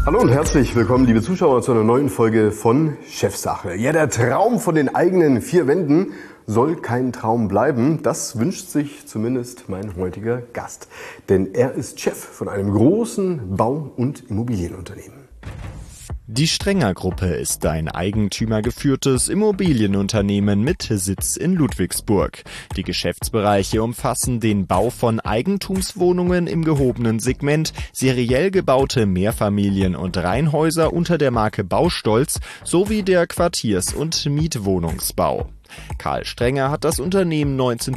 Hallo und herzlich willkommen, liebe Zuschauer, zu einer neuen Folge von Chefsache. Ja, der Traum von den eigenen vier Wänden soll kein Traum bleiben. Das wünscht sich zumindest mein heutiger Gast. Denn er ist Chef von einem großen Bau- und Immobilienunternehmen. Die Strenger-Gruppe ist ein eigentümergeführtes Immobilienunternehmen mit Sitz in Ludwigsburg. Die Geschäftsbereiche umfassen den Bau von Eigentumswohnungen im gehobenen Segment, seriell gebaute Mehrfamilien- und Reihenhäuser unter der Marke Baustolz sowie der Quartiers- und Mietwohnungsbau. Karl Strenger hat das Unternehmen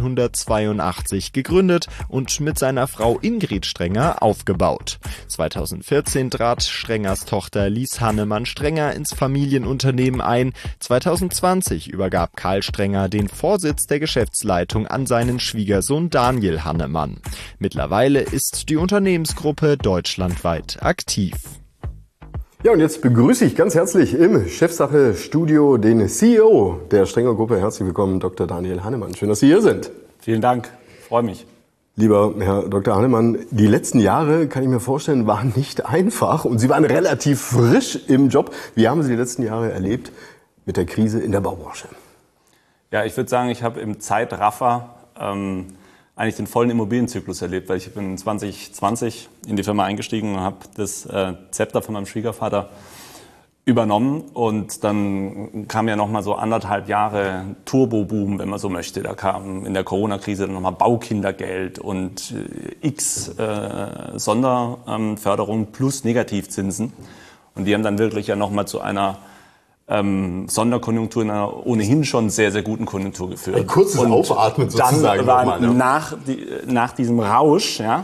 1982 gegründet und mit seiner Frau Ingrid Strenger aufgebaut. 2014 trat Strengers Tochter Lies Hannemann-Strenger ins Familienunternehmen ein. 2020 übergab Karl Strenger den Vorsitz der Geschäftsleitung an seinen Schwiegersohn Daniel Hannemann. Mittlerweile ist die Unternehmensgruppe deutschlandweit aktiv. Ja, und jetzt begrüße ich ganz herzlich im Chefsache-Studio den CEO der Strenger-Gruppe. Herzlich willkommen, Dr. Daniel Hannemann. Schön, dass Sie hier sind. Vielen Dank, freue mich. Lieber Herr Dr. Hannemann, die letzten Jahre, kann ich mir vorstellen, waren nicht einfach und Sie waren relativ frisch im Job. Wie haben Sie die letzten Jahre erlebt mit der Krise in der Baubranche? Ja, ich würde sagen, ich habe im Zeitraffer eigentlich den vollen Immobilienzyklus erlebt, weil ich bin 2020 in die Firma eingestiegen und habe das Zepter von meinem Schwiegervater übernommen. Und dann kam ja nochmal so 1,5 Jahre Turbo-Boom, wenn man so möchte. Da kam in der Corona-Krise dann nochmal Baukindergeld und x Sonderförderung plus Negativzinsen. Und die haben dann wirklich ja nochmal zu einer Sonderkonjunktur in einer ohnehin schon sehr, sehr guten Konjunktur geführt. Ein kurzes Aufatmen sozusagen. Dann war nach diesem Rausch, ja,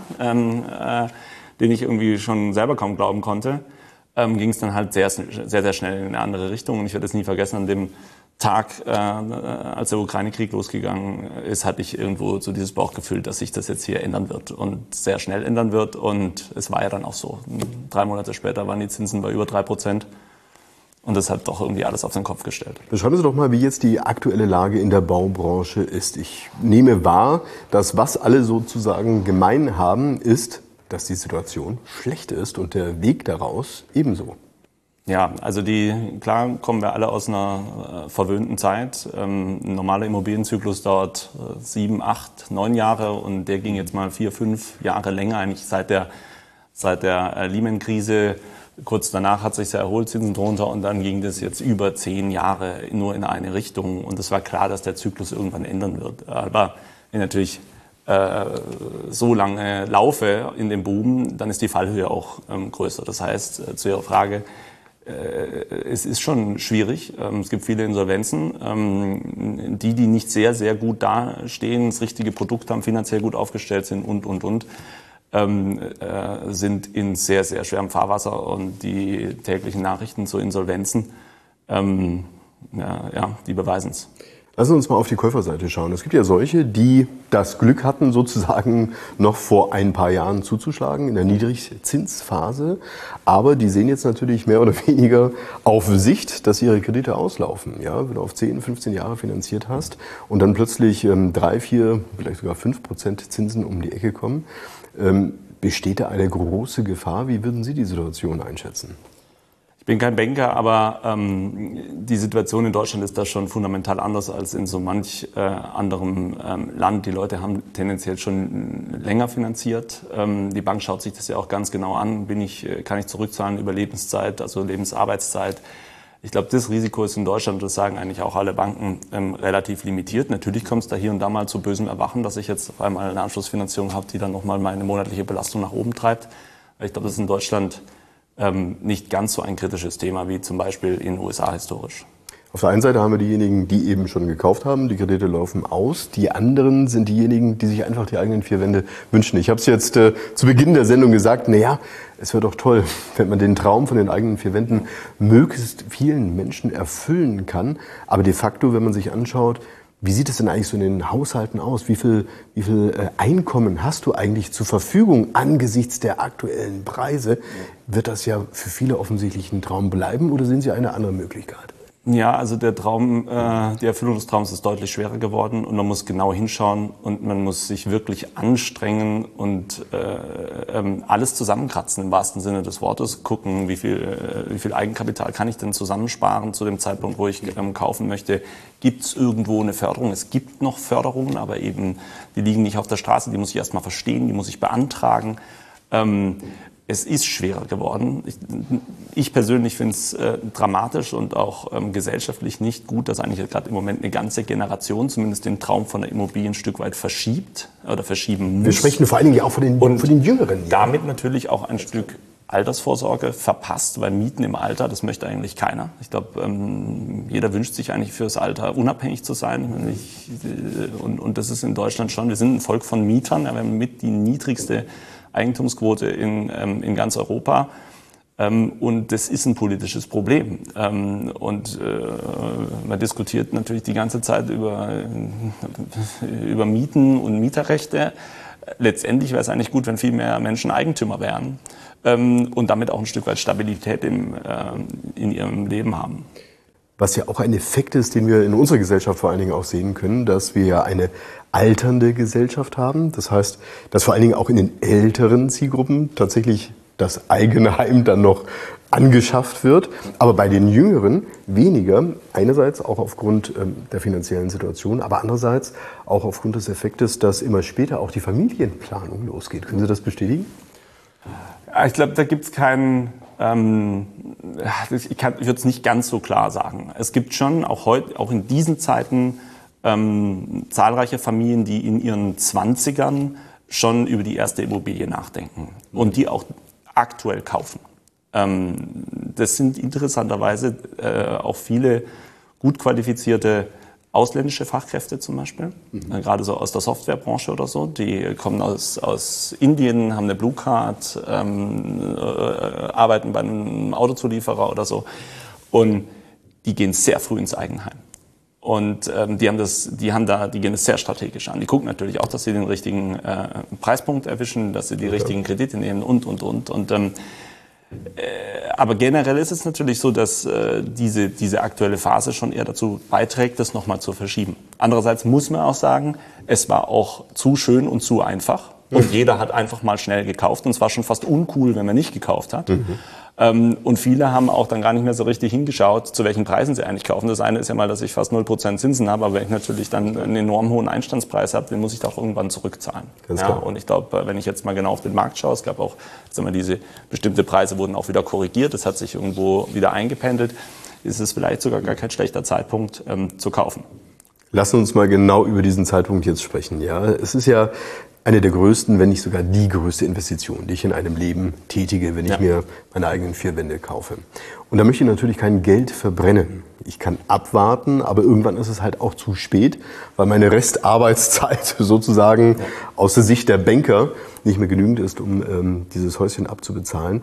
den ich irgendwie schon selber kaum glauben konnte, ging es dann halt sehr, sehr schnell in eine andere Richtung. Und ich werde es nie vergessen, an dem Tag, als der Ukraine-Krieg losgegangen ist, hatte ich irgendwo so dieses Bauchgefühl, dass sich das jetzt hier ändern wird und sehr schnell ändern wird. Und es war ja dann auch so. 3 Monate später waren die Zinsen bei über 3%. Und das hat doch irgendwie alles auf den Kopf gestellt. Beschreiben Sie doch mal, wie jetzt die aktuelle Lage in der Baubranche ist. Ich nehme wahr, dass was alle sozusagen gemein haben, ist, dass die Situation schlecht ist und der Weg daraus ebenso. Ja, also klar kommen wir alle aus einer verwöhnten Zeit. Ein normaler Immobilienzyklus dauert 7, 8, 9 Jahre und der ging jetzt mal 4, 5 Jahre länger, eigentlich seit der Lehman-Krise. Kurz danach hat sich erholt, Zinsen drunter und dann ging das jetzt über 10 Jahre nur in eine Richtung. Und es war klar, dass der Zyklus irgendwann ändern wird. Aber wenn ich natürlich so lange laufe in dem Boom, dann ist die Fallhöhe auch größer. Das heißt, zu Ihrer Frage, es ist schon schwierig. Es gibt viele Insolvenzen, die nicht sehr, sehr gut dastehen, das richtige Produkt haben, finanziell gut aufgestellt sind und. Sind in sehr, sehr schwerem Fahrwasser und die täglichen Nachrichten zu Insolvenzen, die beweisen es. Lassen Sie uns mal auf die Käuferseite schauen. Es gibt ja solche, die das Glück hatten, sozusagen noch vor ein paar Jahren zuzuschlagen in der Niedrigzinsphase. Aber die sehen jetzt natürlich mehr oder weniger auf Sicht, dass ihre Kredite auslaufen. Ja, wenn du auf 10, 15 Jahre finanziert hast und dann plötzlich 3, 4, vielleicht sogar 5% Zinsen um die Ecke kommen. Besteht da eine große Gefahr? Wie würden Sie die Situation einschätzen? Ich bin kein Banker, aber die Situation in Deutschland ist da schon fundamental anders als in so manch anderem Land. Die Leute haben tendenziell schon länger finanziert. Die Bank schaut sich das ja auch ganz genau an. Kann ich zurückzahlen über Lebenszeit, also Lebensarbeitszeit? Ich glaube, das Risiko ist in Deutschland, das sagen eigentlich auch alle Banken, relativ limitiert. Natürlich kommt es da hier und da mal zu bösem Erwachen, dass ich jetzt auf einmal eine Anschlussfinanzierung habe, die dann nochmal meine monatliche Belastung nach oben treibt. Ich glaube, das ist in Deutschland nicht ganz so ein kritisches Thema wie zum Beispiel in den USA historisch. Auf der einen Seite haben wir diejenigen, die eben schon gekauft haben, die Kredite laufen aus. Die anderen sind diejenigen, die sich einfach die eigenen 4 Wände wünschen. Ich habe es jetzt zu Beginn der Sendung gesagt, es wäre doch toll, wenn man den Traum von den eigenen 4 Wänden möglichst vielen Menschen erfüllen kann. Aber de facto, wenn man sich anschaut, wie sieht es denn eigentlich so in den Haushalten aus? Wie viel Einkommen hast du eigentlich zur Verfügung angesichts der aktuellen Preise? Wird das ja für viele offensichtlich ein Traum bleiben oder sehen Sie eine andere Möglichkeit? Ja, also die Erfüllung des Traums ist deutlich schwerer geworden und man muss genau hinschauen und man muss sich wirklich anstrengen und alles zusammenkratzen im wahrsten Sinne des Wortes, gucken, wie viel Eigenkapital kann ich denn zusammensparen zu dem Zeitpunkt, wo ich kaufen möchte. Gibt es irgendwo eine Förderung? Es gibt noch Förderungen, aber eben die liegen nicht auf der Straße, die muss ich erstmal verstehen, die muss ich beantragen. Es ist schwerer geworden. Ich persönlich finde es dramatisch und auch gesellschaftlich nicht gut, dass eigentlich gerade im Moment eine ganze Generation zumindest den Traum von der Immobilie ein Stück weit verschiebt oder verschieben muss. Wir sprechen vor allen Dingen auch von den Jüngeren. Damit natürlich auch ein Stück Altersvorsorge verpasst, weil Mieten im Alter, das möchte eigentlich keiner. Ich glaube, jeder wünscht sich eigentlich fürs Alter unabhängig zu sein. Und das ist in Deutschland schon, wir sind ein Volk von Mietern, wir haben mit die niedrigste Eigentumsquote in ganz Europa. Und das ist ein politisches Problem. Und man diskutiert natürlich die ganze Zeit über Mieten und Mieterrechte. Letztendlich wäre es eigentlich gut, wenn viel mehr Menschen Eigentümer wären und damit auch ein Stück weit Stabilität in ihrem Leben haben. Was ja auch ein Effekt ist, den wir in unserer Gesellschaft vor allen Dingen auch sehen können, dass wir ja eine alternde Gesellschaft haben. Das heißt, dass vor allen Dingen auch in den älteren Zielgruppen tatsächlich das eigene Heim dann noch angeschafft wird, aber bei den Jüngeren weniger, einerseits auch aufgrund der finanziellen Situation, aber andererseits auch aufgrund des Effektes, dass immer später auch die Familienplanung losgeht. Können Sie das bestätigen? Ich glaube, da gibt es keinen, ich würde es nicht ganz so klar sagen. Es gibt schon auch heute, auch in diesen Zeiten, zahlreiche Familien, die in ihren 20ern schon über die erste Immobilie nachdenken und die auch aktuell kaufen. Das sind interessanterweise auch viele gut qualifizierte ausländische Fachkräfte zum Beispiel, gerade so aus der Softwarebranche oder so. Die kommen aus Indien, haben eine Blue Card, arbeiten bei einem Autozulieferer oder so und die gehen sehr früh ins Eigenheim. Und die gehen das sehr strategisch an. Die gucken natürlich auch, dass sie den richtigen Preispunkt erwischen, dass sie die richtigen Kredite nehmen und. Aber generell ist es natürlich so, dass diese aktuelle Phase schon eher dazu beiträgt, das nochmal zu verschieben. Andererseits muss man auch sagen, es war auch zu schön und zu einfach. Und jeder hat einfach mal schnell gekauft. Und es war schon fast uncool, wenn man nicht gekauft hat. Und viele haben auch dann gar nicht mehr so richtig hingeschaut, zu welchen Preisen sie eigentlich kaufen. Das eine ist ja mal, dass ich fast 0% Zinsen habe, aber wenn ich natürlich dann einen enorm hohen Einstandspreis habe, den muss ich doch irgendwann zurückzahlen. Ja, und ich glaube, wenn ich jetzt mal genau auf den Markt schaue, es gab auch, diese bestimmte Preise wurden auch wieder korrigiert, das hat sich irgendwo wieder eingependelt, ist es vielleicht sogar gar kein schlechter Zeitpunkt zu kaufen. Lassen uns mal genau über diesen Zeitpunkt jetzt sprechen. Ja, es ist ja eine der größten, wenn nicht sogar die größte Investition, die ich in einem Leben tätige, wenn ich mir meine eigenen 4 Wände kaufe. Und da möchte ich natürlich kein Geld verbrennen. Ich kann abwarten, aber irgendwann ist es halt auch zu spät, weil meine Restarbeitszeit sozusagen aus der Sicht der Banker nicht mehr genügend ist, um dieses Häuschen abzubezahlen.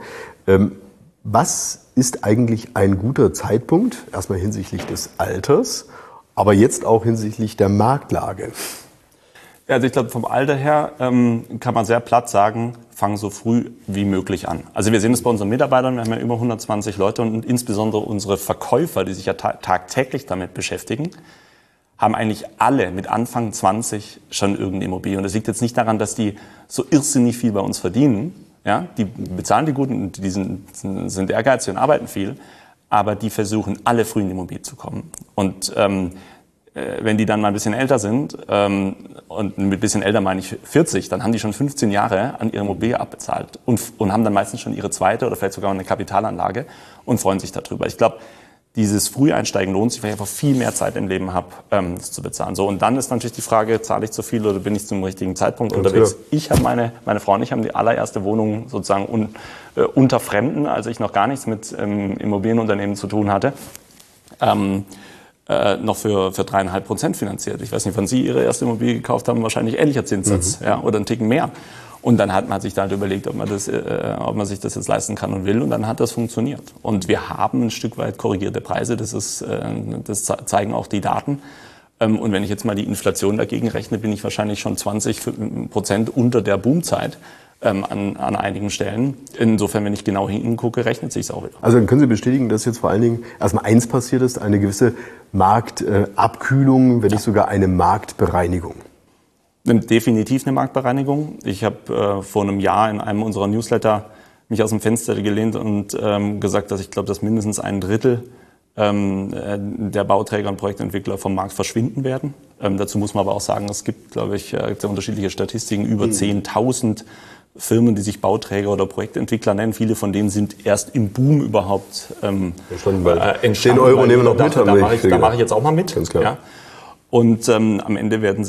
Was ist eigentlich ein guter Zeitpunkt, erstmal hinsichtlich des Alters, aber jetzt auch hinsichtlich der Marktlage? Ja, also ich glaube, vom Alter her kann man sehr platt sagen, fang so früh wie möglich an. Also wir sehen das bei unseren Mitarbeitern, wir haben ja über 120 Leute und insbesondere unsere Verkäufer, die sich ja tagtäglich damit beschäftigen, haben eigentlich alle mit Anfang 20 schon irgendeine Immobilie. Und das liegt jetzt nicht daran, dass die so irrsinnig viel bei uns verdienen. Ja, die bezahlen die gut und die sind ehrgeizig und arbeiten viel, aber die versuchen alle früh in die Immobilie zu kommen. Und wenn die dann mal ein bisschen älter sind, und mit ein bisschen älter meine ich 40, dann haben die schon 15 Jahre an ihre Immobilie abbezahlt und haben dann meistens schon ihre zweite oder vielleicht sogar eine Kapitalanlage und freuen sich darüber. Ich glaube, dieses Früheinsteigen lohnt sich, weil ich einfach viel mehr Zeit im Leben habe, das zu bezahlen. So, und dann ist natürlich die Frage, zahle ich zu viel oder bin ich zum richtigen Zeitpunkt unterwegs? Ja. Ich habe meine Frau und ich haben die allererste Wohnung sozusagen unter Fremden, als ich noch gar nichts mit Immobilienunternehmen zu tun hatte, noch für 3,5% finanziert. Ich weiß nicht, wann Sie Ihre erste Immobilie gekauft haben, wahrscheinlich ähnlicher Zinssatz, oder einen Ticken mehr. Und dann hat man sich da halt überlegt, ob man sich das jetzt leisten kann und will. Und dann hat das funktioniert. Und wir haben ein Stück weit korrigierte Preise. Das zeigen auch die Daten. Und wenn ich jetzt mal die Inflation dagegen rechne, bin ich wahrscheinlich schon 20% unter der Boomzeit. an einigen Stellen. Insofern, wenn ich genau hingucke, rechnet sich es auch wieder. Also dann können Sie bestätigen, dass jetzt vor allen Dingen erstmal eins passiert ist, eine gewisse Marktabkühlung, wenn nicht sogar eine Marktbereinigung. Definitiv eine Marktbereinigung. Ich habe vor einem Jahr in einem unserer Newsletter mich aus dem Fenster gelehnt und gesagt, dass ich glaube, dass mindestens ein Drittel der Bauträger und Projektentwickler vom Markt verschwinden werden. Dazu muss man aber auch sagen, es gibt, glaube ich, sehr unterschiedliche Statistiken, über 10.000 Firmen, die sich Bauträger oder Projektentwickler nennen. Viele von denen sind erst im Boom überhaupt entstanden. 10 Euro nehmen wir noch mit. Da mache ich jetzt auch mal mit. Ganz klar. Ja. Und am Ende werden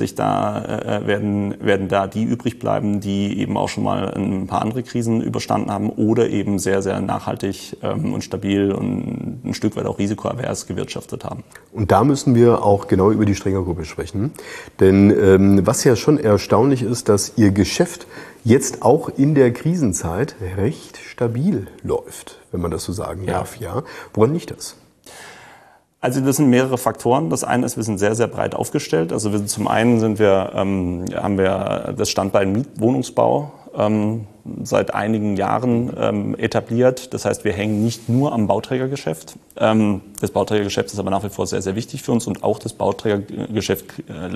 da die übrig bleiben, die eben auch schon mal ein paar andere Krisen überstanden haben oder eben sehr, sehr nachhaltig und stabil und ein Stück weit auch risikoavers gewirtschaftet haben. Und da müssen wir auch genau über die Strenger-Gruppe sprechen. Denn was ja schon erstaunlich ist, dass Ihr Geschäft jetzt auch in der Krisenzeit recht stabil läuft, wenn man das so sagen darf. Ja. Woran liegt das? Also das sind mehrere Faktoren. Das eine ist, wir sind sehr, sehr breit aufgestellt. Also zum einen haben wir das Standbein Mietwohnungsbau seit einigen Jahren etabliert. Das heißt, wir hängen nicht nur am Bauträgergeschäft. Das Bauträgergeschäft ist aber nach wie vor sehr, sehr wichtig für uns und auch das Bauträgergeschäft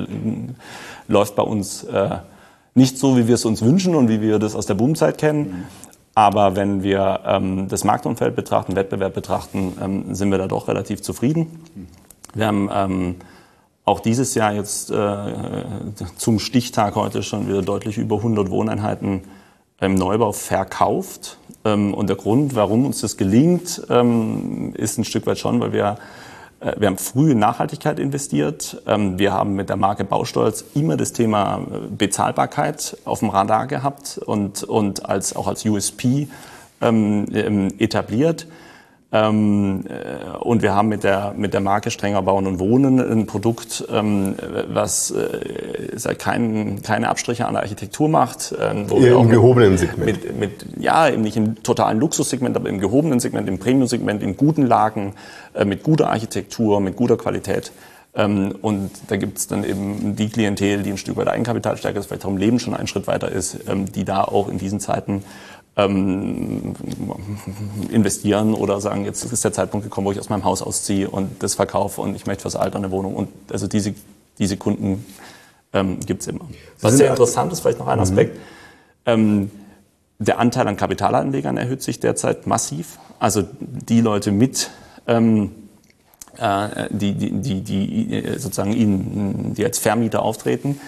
läuft bei uns nicht so, wie wir es uns wünschen und wie wir das aus der Boomzeit kennen. Aber wenn wir das Marktumfeld betrachten, Wettbewerb betrachten, sind wir da doch relativ zufrieden. Wir haben auch dieses Jahr jetzt zum Stichtag heute schon wieder deutlich über 100 Wohneinheiten im Neubau verkauft. Und der Grund, warum uns das gelingt, ist ein Stück weit schon, weil wir haben früh in Nachhaltigkeit investiert. Wir haben mit der Marke Baustolz immer das Thema Bezahlbarkeit auf dem Radar gehabt und auch als USP etabliert. Und wir haben mit der Marke Strenger Bauen und Wohnen ein Produkt, was keine Abstriche an der Architektur macht. Wo wir im gehobenen Segment. Eben nicht im totalen Luxussegment, aber im gehobenen Segment, im Premium-Segment, in guten Lagen, mit guter Architektur, mit guter Qualität. Und da gibt es dann eben die Klientel, die ein Stück weit eigenkapitalstärker ist, vielleicht auch im Leben schon einen Schritt weiter ist, die da auch in diesen Zeiten investieren oder sagen, jetzt ist der Zeitpunkt gekommen, wo ich aus meinem Haus ausziehe und das verkaufe und ich möchte fürs Alter eine Wohnung. Und also diese Kunden gibt es immer. Was sehr interessant ist, vielleicht noch ein Aspekt, der Anteil an Kapitalanlegern erhöht sich derzeit massiv. Also die Leute die sozusagen die als Vermieter auftreten,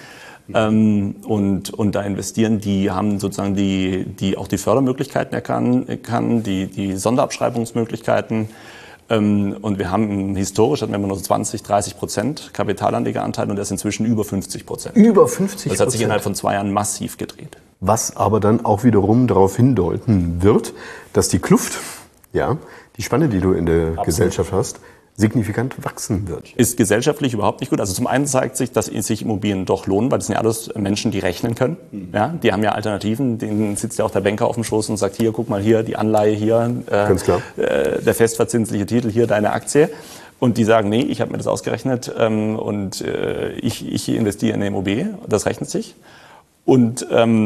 und da investieren, die haben sozusagen die auch die Fördermöglichkeiten erkannt, die Sonderabschreibungsmöglichkeiten. Und wir haben historisch hatten wir immer nur 20-30% Kapitalanlegeranteil und der ist inzwischen über 50%. Über 50%? Das hat sich innerhalb von 2 Jahren massiv gedreht. Was aber dann auch wiederum darauf hindeuten wird, dass die Kluft, die Spanne, die du in der Gesellschaft hast, signifikant wachsen wird. Ist gesellschaftlich überhaupt nicht gut. Also zum einen zeigt sich, dass sich Immobilien doch lohnen, weil das sind ja alles Menschen, die rechnen können. Ja, die haben ja Alternativen. Denen sitzt ja auch der Banker auf dem Schoß und sagt, hier, guck mal hier, die Anleihe hier, ganz klar. Der festverzinsliche Titel hier, deine Aktie. Und die sagen, nee, ich habe mir das ausgerechnet und ich investiere in eine Immobilie. Das rechnet sich. Und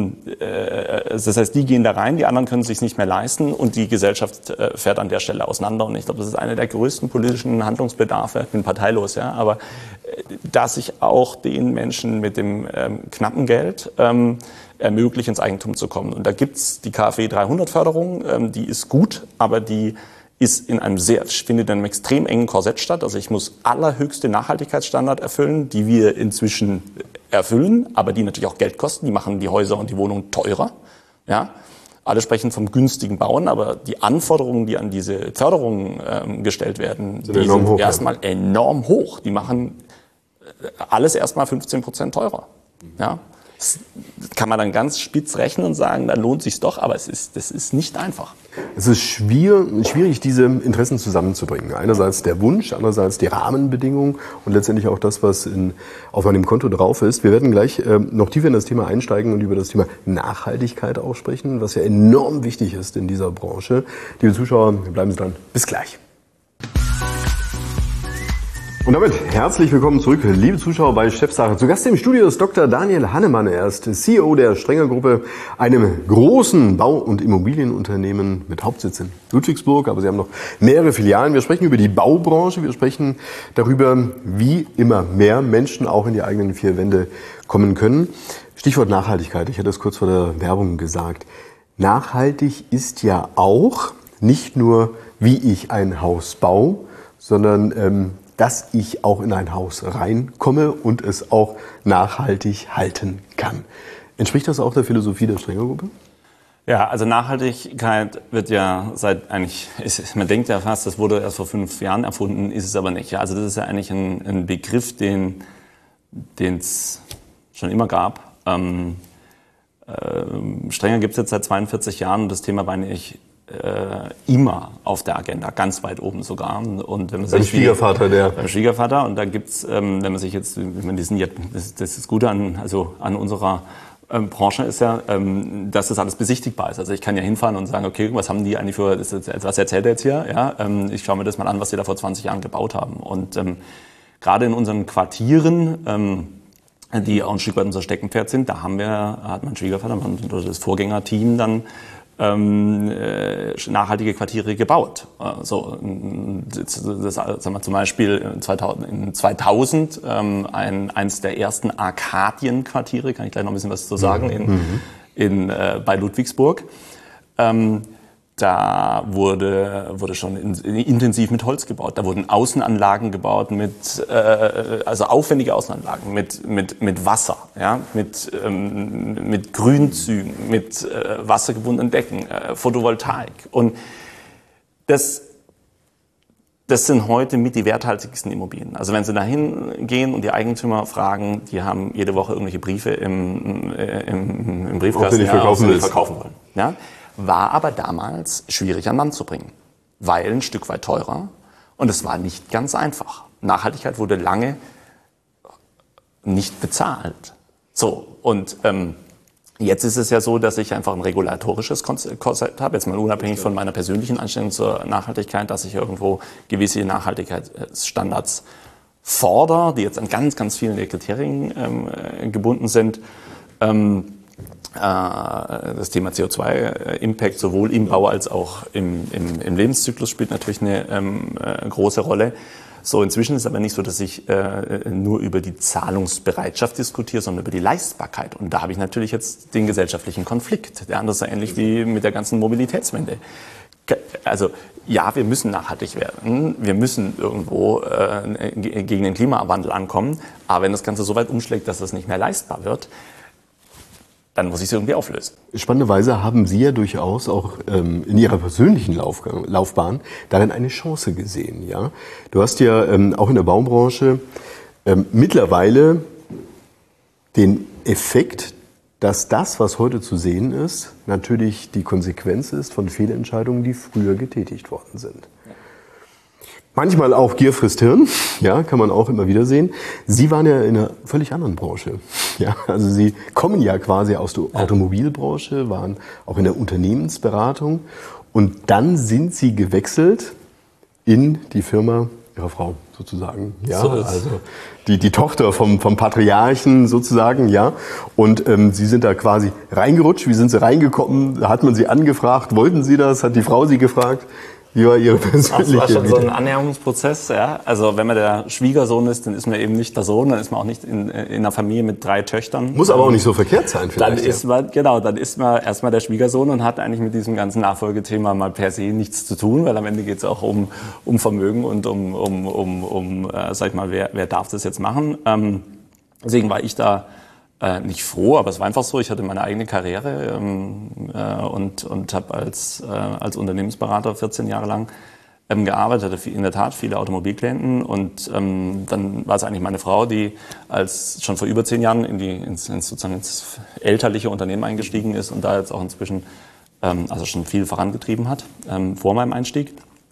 das heißt, die gehen da rein, die anderen können es sich nicht mehr leisten und die Gesellschaft fährt an der Stelle auseinander. Und ich glaube, das ist einer der größten politischen Handlungsbedarfe. Ich bin parteilos, aber dass ich auch den Menschen mit dem knappen Geld ermögliche, ins Eigentum zu kommen. Und da gibt's die KfW 300 Förderung, die ist gut, aber die ist findet in einem extrem engen Korsett statt. Also ich muss allerhöchste Nachhaltigkeitsstandard erfüllen, die wir inzwischen erfüllen, aber die natürlich auch Geld kosten. Die machen die Häuser und die Wohnungen teurer. Ja? Alle sprechen vom günstigen Bauen, aber die Anforderungen, die an diese Förderungen gestellt werden, die sind erstmal enorm hoch. Die machen alles erstmal 15% teurer. Ja? Das kann man dann ganz spitz rechnen und sagen, dann lohnt sich's doch, aber das ist nicht einfach. Es ist schwierig, diese Interessen zusammenzubringen. Einerseits der Wunsch, andererseits die Rahmenbedingungen und letztendlich auch das, was auf meinem Konto drauf ist. Wir werden gleich noch tiefer in das Thema einsteigen und über das Thema Nachhaltigkeit auch sprechen, was ja enorm wichtig ist in dieser Branche. Liebe Zuschauer, bleiben Sie dran. Bis gleich. Und damit herzlich willkommen zurück, liebe Zuschauer bei Chefsache. Zu Gast im Studio ist Dr. Daniel Hannemann. Er ist CEO der Strenger Gruppe, einem großen Bau- und Immobilienunternehmen mit Hauptsitz in Ludwigsburg. Aber sie haben noch mehrere Filialen. Wir sprechen über die Baubranche. Wir sprechen darüber, wie immer mehr Menschen auch in die eigenen vier Wände kommen können. Stichwort Nachhaltigkeit. Ich hatte es kurz vor der Werbung gesagt. Nachhaltig ist ja auch nicht nur, wie ich ein Haus baue, sondern dass ich auch in ein Haus reinkomme und es auch nachhaltig halten kann. Entspricht das auch der Philosophie der Strenger Gruppe? Ja, also Nachhaltigkeit wird ja man denkt ja fast, das wurde erst vor 5 Jahren erfunden, ist es aber nicht. Ja, also das ist ja eigentlich ein Begriff, den es schon immer gab. Strenger gibt es jetzt seit 42 Jahren und das Thema war eigentlich immer auf der Agenda, ganz weit oben sogar. Und wenn man beim Schwiegervater, beim Schwiegervater. Und da gibt's, wenn man sich jetzt, das ist das Gute an unserer Branche ist ja, dass das alles besichtigbar ist. Also ich kann ja hinfahren und sagen, okay, was haben die eigentlich was erzählt er jetzt hier? Ja, ich schaue mir das mal an, was die da vor 20 Jahren gebaut haben. Und gerade in unseren Quartieren, die auch ein Stück weit unser Steckenpferd sind, da hat mein Schwiegervater und das Vorgängerteam dann nachhaltige Quartiere gebaut. Sagen wir zum Beispiel 2000 eins der ersten Arkadien-Quartiere, kann ich gleich noch ein bisschen was zu sagen, bei Ludwigsburg. Da wurde schon intensiv mit Holz gebaut. Da wurden Außenanlagen gebaut also aufwendige Außenanlagen mit Wasser, ja, mit Grünzügen, mit wassergebundenen Decken, Photovoltaik. Und das sind heute mit die werthaltigsten Immobilien. Also wenn Sie da hingehen und die Eigentümer fragen, die haben jede Woche irgendwelche Briefe im Briefkasten, die verkaufen wollen. Ja? War aber damals schwierig an Mann zu bringen, weil ein Stück weit teurer und es war nicht ganz einfach. Nachhaltigkeit wurde lange nicht bezahlt. So, und jetzt ist es ja so, dass ich einfach ein regulatorisches Konzept habe, jetzt mal unabhängig von meiner persönlichen Einstellung zur Nachhaltigkeit, dass ich irgendwo gewisse Nachhaltigkeitsstandards fordere, die jetzt an ganz, ganz vielen der Kriterien gebunden sind. Das Thema CO2-Impact sowohl im Bau als auch im Lebenszyklus spielt natürlich eine große Rolle. So, inzwischen ist es aber nicht so, dass ich nur über die Zahlungsbereitschaft diskutiere, sondern über die Leistbarkeit. Und da habe ich natürlich jetzt den gesellschaftlichen Konflikt. Ja, das ist ja ähnlich wie mit der ganzen Mobilitätswende. Also ja, wir müssen nachhaltig werden, wir müssen irgendwo gegen den Klimawandel ankommen, aber wenn das Ganze so weit umschlägt, dass das nicht mehr leistbar wird, dann muss ich es irgendwie auflösen. Spannenderweise haben Sie ja durchaus auch in Ihrer persönlichen Laufbahn darin eine Chance gesehen. Ja? Du hast ja auch in der Baubranche mittlerweile den Effekt, dass das, was heute zu sehen ist, natürlich die Konsequenz ist von Fehlentscheidungen, die früher getätigt worden sind. Manchmal auch Gier frisst Hirn, ja, kann man auch immer wieder sehen. Sie waren ja in einer völlig anderen Branche. Ja, also Sie kommen ja quasi aus der Automobilbranche, waren auch in der Unternehmensberatung und dann sind Sie gewechselt in die Firma Ihrer Frau sozusagen. Ja, so also die Tochter vom Patriarchen sozusagen, ja. Und Sie sind da quasi reingerutscht. Wie sind Sie reingekommen? Hat man Sie angefragt? Wollten Sie das? Hat die Frau Sie gefragt? Wie war Ihre persönliche? Das war schon so ein Annäherungsprozess, ja. Also wenn man der Schwiegersohn ist, dann ist man eben nicht der Sohn, dann ist man auch nicht in einer Familie mit 3 Töchtern. Muss aber auch nicht so verkehrt sein vielleicht. Dann ist man erstmal der Schwiegersohn und hat eigentlich mit diesem ganzen Nachfolgethema mal per se nichts zu tun, weil am Ende geht es auch um Vermögen und sag ich mal, wer darf das jetzt machen. Deswegen war ich da nicht froh, aber es war einfach so, ich hatte meine eigene Karriere und habe als Unternehmensberater 14 Jahre lang gearbeitet, hatte in der Tat viele Automobilklienten und dann war es eigentlich meine Frau, die als schon vor über 10 Jahren ins elterliche Unternehmen eingestiegen ist und da jetzt auch inzwischen also schon viel vorangetrieben hat vor meinem Einstieg.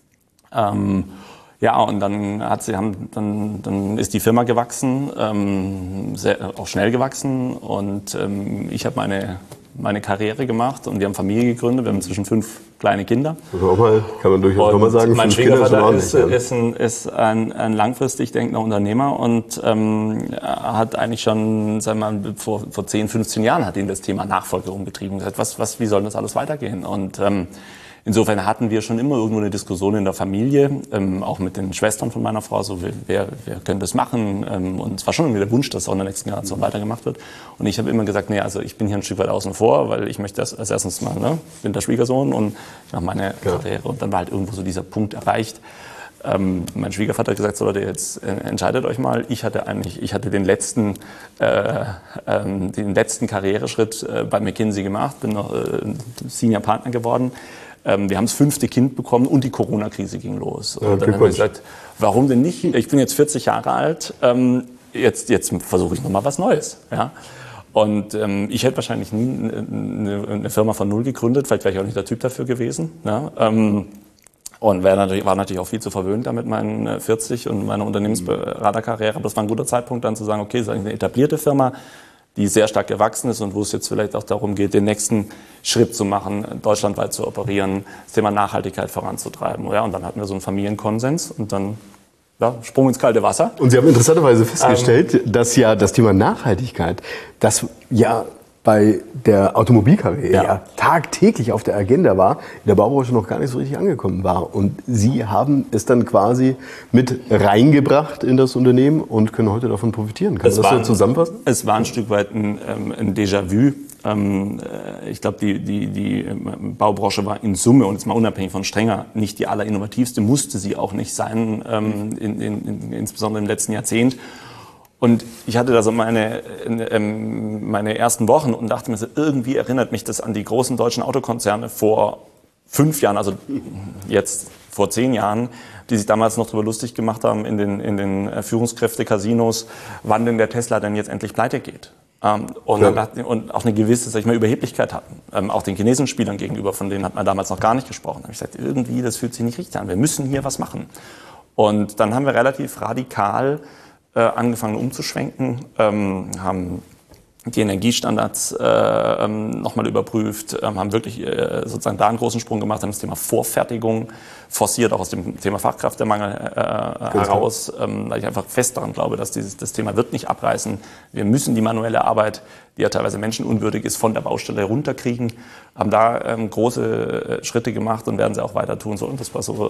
Ja, und dann ist die Firma gewachsen, auch schnell gewachsen und ich habe meine meine Karriere gemacht und wir haben Familie gegründet. Wir haben inzwischen 5 kleine Kinder. Also auch mal, kann man durchaus auch mal sagen, mein 5 Kinder Schwiegervater ist ja. ein langfristig denkender Unternehmer und hat eigentlich schon, sagen wir mal, vor 10, 15 Jahren hat ihn das Thema Nachfolge umgetrieben. Gesagt, wie soll das alles weitergehen? Und insofern hatten wir schon immer irgendwo eine Diskussion in der Familie, auch mit den Schwestern von meiner Frau, so wer könnte das machen? Und es war schon irgendwie der Wunsch, dass auch in der nächsten Generation weitergemacht wird. Und ich habe immer gesagt, nee, also ich bin hier ein Stück weit außen vor, weil ich möchte als erstens mal, bin der Schwiegersohn und ich mache meine Karriere. Und dann war halt irgendwo so dieser Punkt erreicht. Mein Schwiegervater hat gesagt, so Leute, jetzt entscheidet euch mal. Ich hatte den letzten Karriereschritt bei McKinsey gemacht, bin noch Senior Partner geworden. Wir haben das 5. Kind bekommen und die Corona-Krise ging los. Und dann haben wir gesagt, warum denn nicht? Ich bin jetzt 40 Jahre alt, jetzt versuche ich nochmal was Neues. Ja? Und ich hätte wahrscheinlich nie eine Firma von null gegründet, vielleicht wäre ich auch nicht der Typ dafür gewesen. Ja? Und war natürlich auch viel zu verwöhnt da mit meinen 40 und meiner Unternehmensberaterkarriere. Aber das war ein guter Zeitpunkt dann zu sagen, okay, das ist eigentlich eine etablierte Firma, die sehr stark gewachsen ist und wo es jetzt vielleicht auch darum geht, den nächsten Schritt zu machen, deutschlandweit zu operieren, das Thema Nachhaltigkeit voranzutreiben. Ja, und dann hatten wir so einen Familienkonsens und dann Sprung ins kalte Wasser. Und Sie haben interessanterweise festgestellt, dass ja das Thema Nachhaltigkeit, das ja bei der Automobilkarriere tagtäglich auf der Agenda war, in der Baubranche noch gar nicht so richtig angekommen war. Und Sie haben es dann quasi mit reingebracht in das Unternehmen und können heute davon profitieren. Kann man das so zusammenfassen? Es war ein Stück weit ein Déjà-vu. Ich glaube, die Baubranche war in Summe, und jetzt mal unabhängig von Strenger, nicht die allerinnovativste, musste sie auch nicht sein, insbesondere im letzten Jahrzehnt. Und ich hatte da so meine ersten Wochen und dachte mir so, irgendwie erinnert mich das an die großen deutschen Autokonzerne vor 5 Jahren, also jetzt vor 10 Jahren, die sich damals noch darüber lustig gemacht haben in den Führungskräfte-Casinos, wann denn der Tesla denn jetzt endlich pleite geht. Und auch eine gewisse, sag ich mal, Überheblichkeit hatten. Auch den chinesischen Spielern gegenüber, von denen hat man damals noch gar nicht gesprochen. Da habe ich gesagt, irgendwie, das fühlt sich nicht richtig an. Wir müssen hier was machen. Und dann haben wir relativ radikal angefangen umzuschwenken, haben die Energiestandards nochmal überprüft, haben wirklich sozusagen da einen großen Sprung gemacht, haben das Thema Vorfertigung forciert, auch aus dem Thema Fachkräftemangel heraus, weil ich einfach fest daran glaube, dass das Thema wird nicht abreißen. Wir müssen die manuelle Arbeit, die ja teilweise menschenunwürdig ist, von der Baustelle runterkriegen, haben da große Schritte gemacht und werden sie auch weiter tun. So, und das war so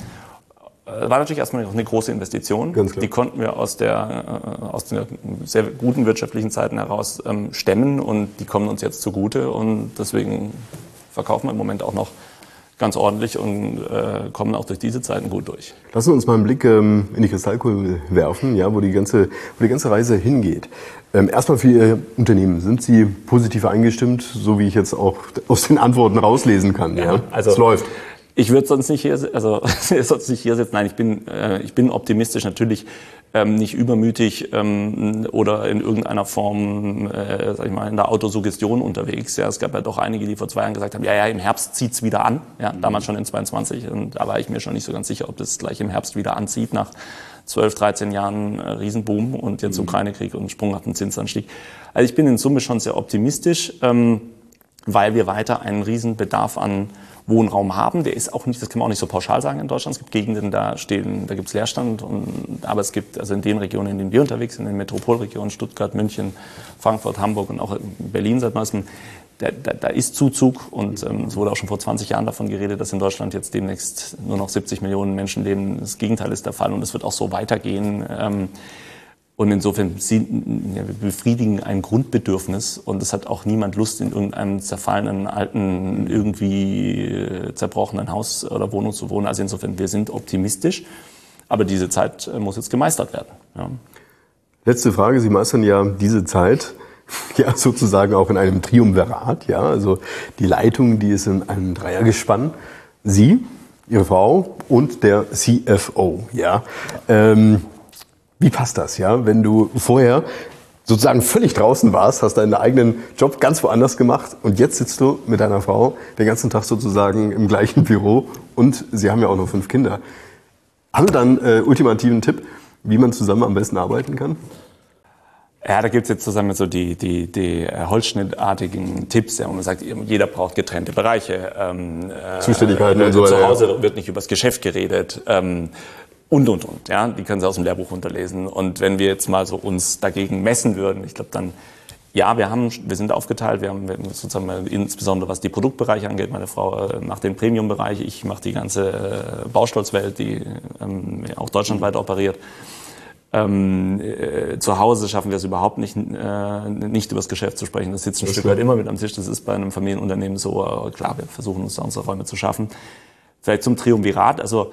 war natürlich erstmal noch eine große Investition. Die konnten wir aus den sehr guten wirtschaftlichen Zeiten heraus stemmen und die kommen uns jetzt zugute und deswegen verkaufen wir im Moment auch noch ganz ordentlich und kommen auch durch diese Zeiten gut durch. Lassen wir uns mal einen Blick in die Kristallkugel werfen, ja, wo die ganze Reise hingeht. Erstmal für Ihr Unternehmen. Sind Sie positiv eingestimmt, so wie ich jetzt auch aus den Antworten rauslesen kann? Ja? Also es läuft. Ich würde sonst nicht hier sitzen. Nein, ich bin optimistisch, natürlich nicht übermütig oder in irgendeiner Form, sag ich mal, in der Autosuggestion unterwegs. Ja, es gab ja doch einige, die vor 2 Jahren gesagt haben, ja, im Herbst zieht's wieder an. Ja, damals schon in 22. Und da war ich mir schon nicht so ganz sicher, ob das gleich im Herbst wieder anzieht nach 12, 13 Jahren Riesenboom und jetzt Ukraine-Krieg und sprunghaften Zinsanstieg. Also ich bin in Summe schon sehr optimistisch, weil wir weiter einen Riesenbedarf an Wohnraum haben. Der ist auch nicht, das kann man auch nicht so pauschal sagen in Deutschland. Es gibt Gegenden, da gibt es Leerstand. Aber es gibt, also in den Regionen, in denen wir unterwegs sind, in den Metropolregionen, Stuttgart, München, Frankfurt, Hamburg und auch in Berlin seit neuestem, da ist Zuzug. Und es wurde auch schon vor 20 Jahren davon geredet, dass in Deutschland jetzt demnächst nur noch 70 Millionen Menschen leben. Das Gegenteil ist der Fall und es wird auch so weitergehen. Und insofern wir befriedigen ein Grundbedürfnis und es hat auch niemand Lust, in irgendeinem zerfallenen, alten, irgendwie zerbrochenen Haus oder Wohnung zu wohnen. Also insofern, wir sind optimistisch, aber diese Zeit muss jetzt gemeistert werden. Ja. Letzte Frage, Sie meistern ja diese Zeit ja sozusagen auch in einem Triumvirat, ja, also die Leitung, die ist in einem Dreiergespann. Sie, Ihre Frau und der CFO, ja. Wie passt das, ja? Wenn du vorher sozusagen völlig draußen warst, hast deinen eigenen Job ganz woanders gemacht und jetzt sitzt du mit deiner Frau den ganzen Tag sozusagen im gleichen Büro und Sie haben ja auch noch 5 Kinder. Haben Sie dann ultimativen Tipp, wie man zusammen am besten arbeiten kann? Ja, da gibt's jetzt zusammen so die holzschnittartigen Tipps, ja, wo man sagt, jeder braucht getrennte Bereiche. Zuständigkeiten und so weiter. Zu Hause wird nicht über das Geschäft geredet. Und. Ja, die können Sie aus dem Lehrbuch runterlesen. Und wenn wir jetzt mal so uns dagegen messen würden, ich glaube dann, ja, wir sind aufgeteilt, wir haben sozusagen insbesondere was die Produktbereiche angeht, meine Frau macht den Premium-Bereich, ich mache die ganze Baustolzwelt, die auch deutschlandweit operiert. Zu Hause schaffen wir es überhaupt nicht über das Geschäft zu sprechen. Das sitzt ein Stück weit immer mit am Tisch. Das ist bei einem Familienunternehmen so. Klar, wir versuchen uns da unsere Räume zu schaffen. Vielleicht zum Triumvirat. Also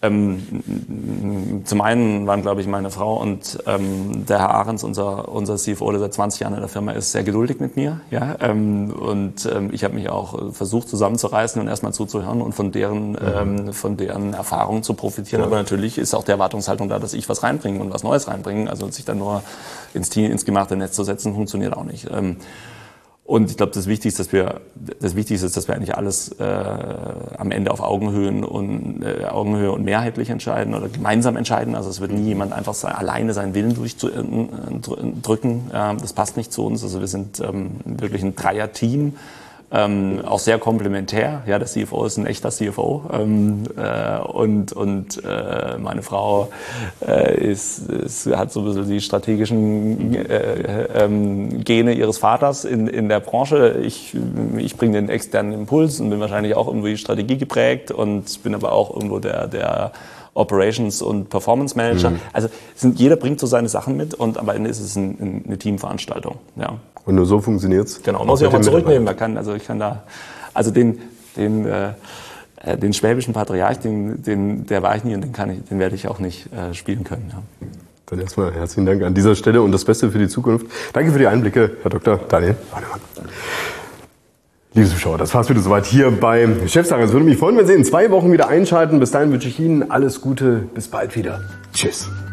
zum einen waren, glaube ich, meine Frau und der Herr Ahrens, unser CFO, der seit 20 Jahren in der Firma ist, sehr geduldig mit mir. Ja? Ich habe mich auch versucht zusammenzureißen und erstmal zuzuhören und von deren Erfahrungen zu profitieren. Ja. Aber natürlich ist auch die Erwartungshaltung da, dass ich was reinbringe und was Neues reinbringe. Also sich dann nur ins gemachte Netz zu setzen, funktioniert auch nicht. Und ich glaube, das Wichtigste ist, dass wir eigentlich alles am Ende auf Augenhöhe und mehrheitlich entscheiden oder gemeinsam entscheiden. Also es wird nie jemand einfach alleine seinen Willen durchdrücken. Das passt nicht zu uns. Also wir sind wirklich ein Dreier-Team. Auch sehr komplementär. Ja, der CFO ist ein echter CFO und meine Frau hat so ein bisschen die strategischen Gene ihres Vaters in der Branche. Ich bringe den externen Impuls und bin wahrscheinlich auch irgendwo die Strategie geprägt und bin aber auch irgendwo der Operations- und Performance-Manager. Also jeder bringt so seine Sachen mit und am Ende ist es eine Teamveranstaltung. Ja. Und nur so funktioniert's. Genau, man muss sich auch mal zurücknehmen. Den schwäbischen Patriarch, der war ich nie und den werde ich auch nicht spielen können. Ja. Dann erstmal herzlichen Dank an dieser Stelle und das Beste für die Zukunft. Danke für die Einblicke, Herr Dr. Daniel Hahnemann. Liebe Zuschauer, das war's wieder soweit hier beim Chefsache. Es würde mich freuen, wenn Sie in 2 Wochen wieder einschalten. Bis dahin wünsche ich Ihnen alles Gute. Bis bald wieder. Tschüss.